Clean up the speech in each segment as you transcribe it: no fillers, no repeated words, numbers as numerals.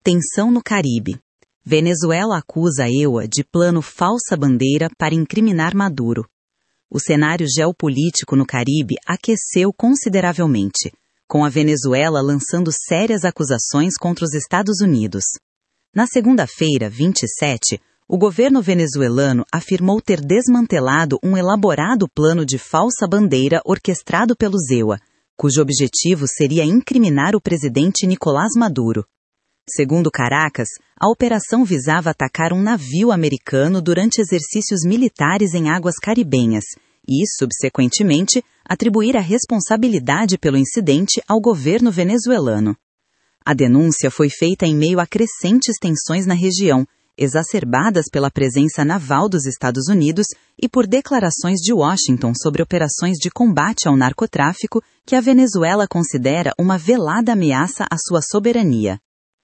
Tensão no Caribe. Venezuela acusa a EUA de plano falsa bandeira para incriminar Maduro. O cenário geopolítico no Caribe aqueceu consideravelmente, com a Venezuela lançando sérias acusações contra os Estados Unidos. Na segunda-feira, 27, o governo venezuelano afirmou ter desmantelado um elaborado plano de falsa bandeira orquestrado pelos EUA, cujo objetivo seria incriminar o presidente Nicolás Maduro. Segundo Caracas, a operação visava atacar um navio americano durante exercícios militares em águas caribenhas e, subsequentemente, atribuir a responsabilidade pelo incidente ao governo venezuelano. A denúncia foi feita em meio a crescentes tensões na região, exacerbadas pela presença naval dos Estados Unidos e por declarações de Washington sobre operações de combate ao narcotráfico que a Venezuela considera uma velada ameaça à sua soberania.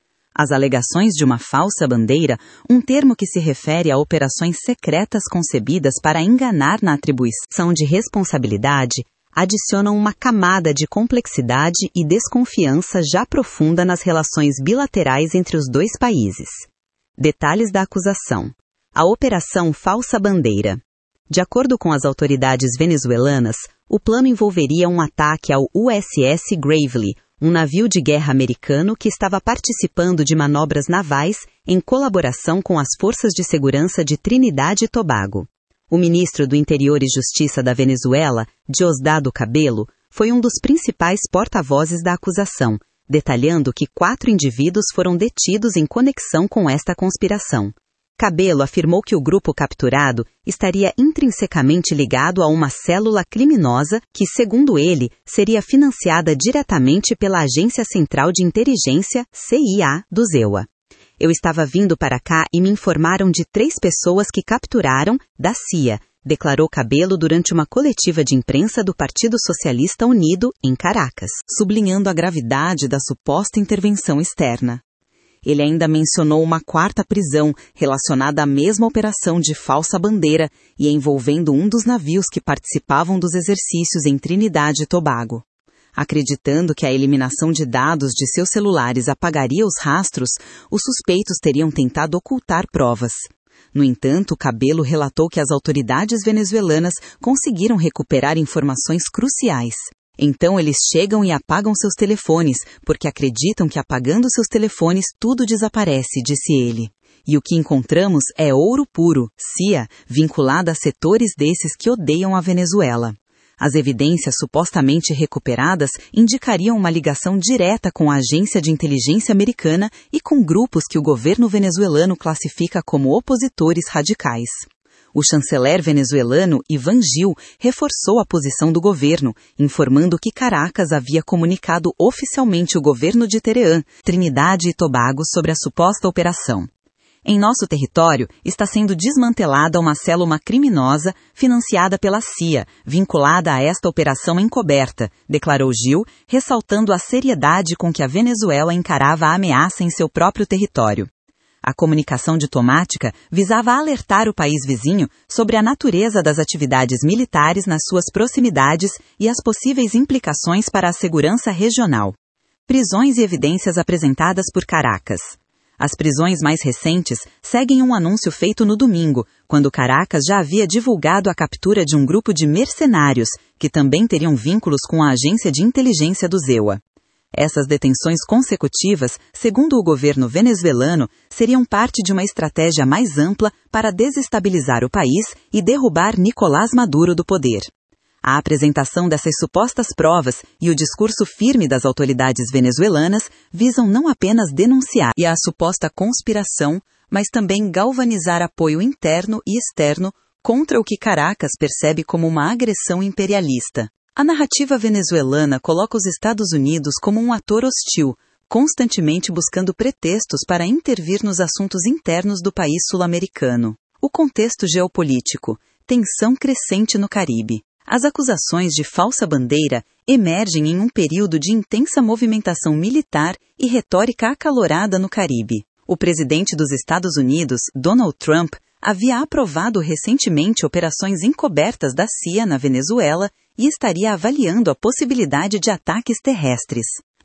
As alegações de uma falsa bandeira, um termo que se refere a operações secretas concebidas para enganar na atribuição de responsabilidade, adicionam uma camada de complexidade e desconfiança já profunda nas relações bilaterais entre os dois países. Detalhes da acusação. A Operação Falsa Bandeira. De acordo com as autoridades venezuelanas, o plano envolveria um ataque ao USS Gravely, um navio de guerra americano que estava participando de manobras navais em colaboração com as forças de segurança de Trinidad e Tobago. O ministro do Interior e Justiça da Venezuela, Diosdado Cabello, foi um dos principais porta-vozes da acusação, detalhando que 4 indivíduos foram detidos em conexão com esta conspiração. Cabello afirmou que o grupo capturado estaria intrinsecamente ligado a uma célula criminosa que, segundo ele, seria financiada diretamente pela Agência Central de Inteligência, CIA, dos EUA. Eu estava vindo para cá e me informaram de 3 pessoas que capturaram, da CIA, declarou Cabello durante uma coletiva de imprensa do Partido Socialista Unido, em Caracas, sublinhando a gravidade da suposta intervenção externa. Ele ainda mencionou uma 4ª prisão relacionada à mesma operação de falsa bandeira e envolvendo um dos navios que participavam dos exercícios em Trinidad e Tobago. Acreditando que a eliminação de dados de seus celulares apagaria os rastros, os suspeitos teriam tentado ocultar provas. No entanto, Cabello relatou que as autoridades venezuelanas conseguiram recuperar informações cruciais. Então eles chegam e apagam seus telefones, porque acreditam que apagando seus telefones tudo desaparece, disse ele. E o que encontramos é ouro puro, CIA, vinculado a setores desses que odeiam a Venezuela. As evidências supostamente recuperadas indicariam uma ligação direta com a agência de inteligência americana e com grupos que o governo venezuelano classifica como opositores radicais. O chanceler venezuelano Iván Gil reforçou a posição do governo, informando que Caracas havia comunicado oficialmente o governo de Teherã, Trinidad e Tobago sobre a suposta operação. Em nosso território está sendo desmantelada uma célula criminosa financiada pela CIA, vinculada a esta operação encoberta, declarou Gil, ressaltando a seriedade com que a Venezuela encarava a ameaça em seu próprio território. A comunicação diplomática visava alertar o país vizinho sobre a natureza das atividades militares nas suas proximidades e as possíveis implicações para a segurança regional. Prisões e evidências apresentadas por Caracas. As prisões mais recentes seguem um anúncio feito no domingo, quando Caracas já havia divulgado a captura de um grupo de mercenários, que também teriam vínculos com a agência de inteligência do EUA. Essas detenções consecutivas, segundo o governo venezuelano, seriam parte de uma estratégia mais ampla para desestabilizar o país e derrubar Nicolás Maduro do poder. A apresentação dessas supostas provas e o discurso firme das autoridades venezuelanas visam não apenas denunciar a suposta conspiração, mas também galvanizar apoio interno e externo contra o que Caracas percebe como uma agressão imperialista. A narrativa venezuelana coloca os Estados Unidos como um ator hostil, constantemente buscando pretextos para intervir nos assuntos internos do país sul-americano. O contexto geopolítico, tensão crescente no Caribe. As acusações de falsa bandeira emergem em um período de intensa movimentação militar e retórica acalorada no Caribe. O presidente dos Estados Unidos, Donald Trump, havia aprovado recentemente operações encobertas da CIA na Venezuela e estaria avaliando a possibilidade de ataques terrestres.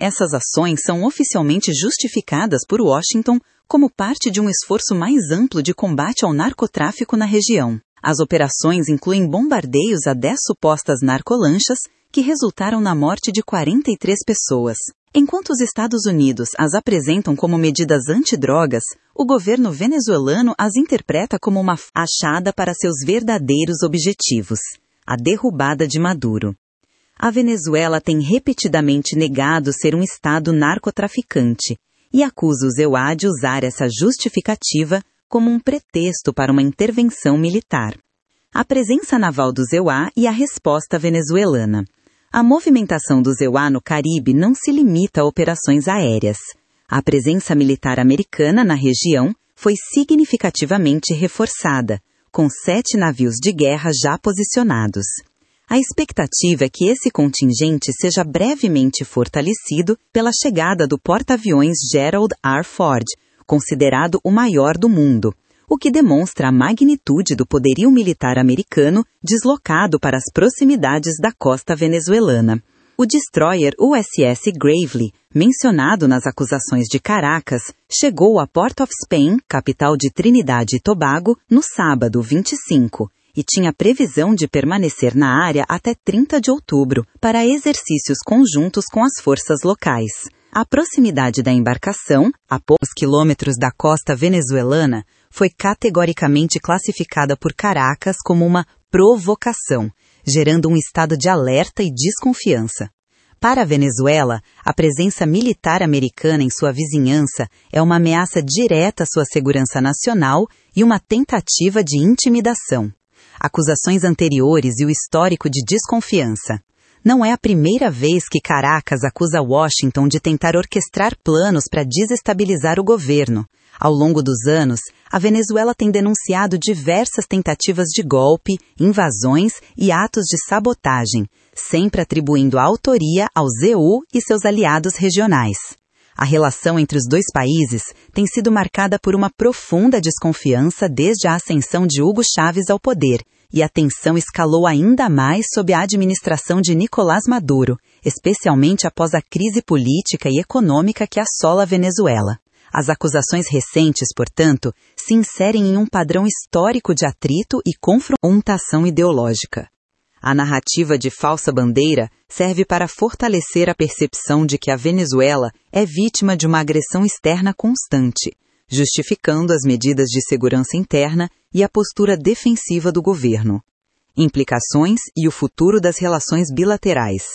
Essas ações são oficialmente justificadas por Washington como parte de um esforço mais amplo de combate ao narcotráfico na região. As operações incluem bombardeios a 10 supostas narcolanchas que resultaram na morte de 43 pessoas. Enquanto os Estados Unidos as apresentam como medidas antidrogas, o governo venezuelano as interpreta como uma fachada para seus verdadeiros objetivos: a derrubada de Maduro. A Venezuela tem repetidamente negado ser um estado narcotraficante e acusa os EUA de usar essa justificativa como um pretexto para uma intervenção militar. A presença naval dos EUA e a resposta venezuelana. A movimentação dos EUA no Caribe não se limita a operações aéreas. A presença militar americana na região foi significativamente reforçada, com 7 navios de guerra já posicionados. A expectativa é que esse contingente seja brevemente fortalecido pela chegada do porta-aviões Gerald R. Ford, considerado o maior do mundo, o que demonstra a magnitude do poderio militar americano deslocado para as proximidades da costa venezuelana. O destroyer USS Gravely, mencionado nas acusações de Caracas, chegou a Port of Spain, capital de Trinidad e Tobago, no sábado 25, e tinha previsão de permanecer na área até 30 de outubro, para exercícios conjuntos com as forças locais. A proximidade da embarcação, a poucos quilômetros da costa venezuelana, foi categoricamente classificada por Caracas como uma provocação, gerando um estado de alerta e desconfiança. Para a Venezuela, a presença militar americana em sua vizinhança é uma ameaça direta à sua segurança nacional e uma tentativa de intimidação. Acusações anteriores e o histórico de desconfiança. Não é a primeira vez que Caracas acusa Washington de tentar orquestrar planos para desestabilizar o governo. Ao longo dos anos, a Venezuela tem denunciado diversas tentativas de golpe, invasões e atos de sabotagem, sempre atribuindo a autoria ao ZU e seus aliados regionais. A relação entre os dois países tem sido marcada por uma profunda desconfiança desde a ascensão de Hugo Chávez ao poder, e a tensão escalou ainda mais sob a administração de Nicolás Maduro, especialmente após a crise política e econômica que assola a Venezuela. As acusações recentes, portanto, se inserem em um padrão histórico de atrito e confrontação ideológica. A narrativa de falsa bandeira serve para fortalecer a percepção de que a Venezuela é vítima de uma agressão externa constante, justificando as medidas de segurança interna e a postura defensiva do governo. Implicações e o futuro das relações bilaterais.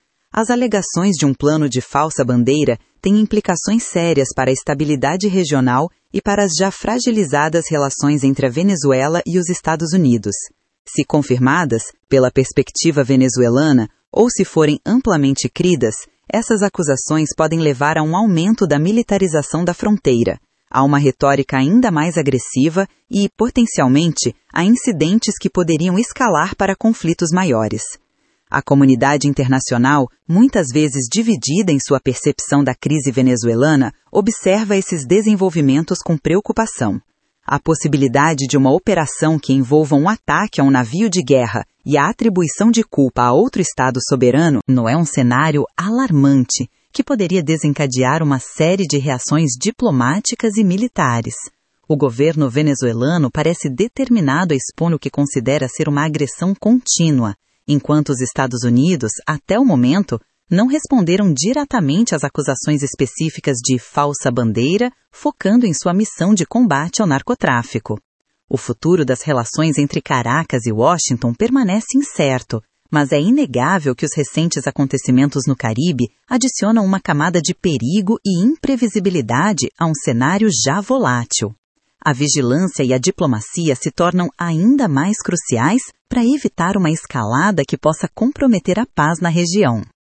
As alegações de um plano de falsa bandeira têm implicações sérias para a estabilidade regional e para as já fragilizadas relações entre a Venezuela e os Estados Unidos. Se confirmadas pela perspectiva venezuelana ou se forem amplamente cridas, essas acusações podem levar a um aumento da militarização da fronteira, a uma retórica ainda mais agressiva e, potencialmente, a incidentes que poderiam escalar para conflitos maiores. A comunidade internacional, muitas vezes dividida em sua percepção da crise venezuelana, observa esses desenvolvimentos com preocupação. A possibilidade de uma operação que envolva um ataque a um navio de guerra e a atribuição de culpa a outro Estado soberano não é um cenário alarmante que poderia desencadear uma série de reações diplomáticas e militares. O governo venezuelano parece determinado a expor o que considera ser uma agressão contínua, enquanto os Estados Unidos, até o momento, não responderam diretamente às acusações específicas de falsa bandeira, focando em sua missão de combate ao narcotráfico. O futuro das relações entre Caracas e Washington permanece incerto, mas é inegável que os recentes acontecimentos no Caribe adicionam uma camada de perigo e imprevisibilidade a um cenário já volátil. A vigilância e a diplomacia se tornam ainda mais cruciais para evitar uma escalada que possa comprometer a paz na região.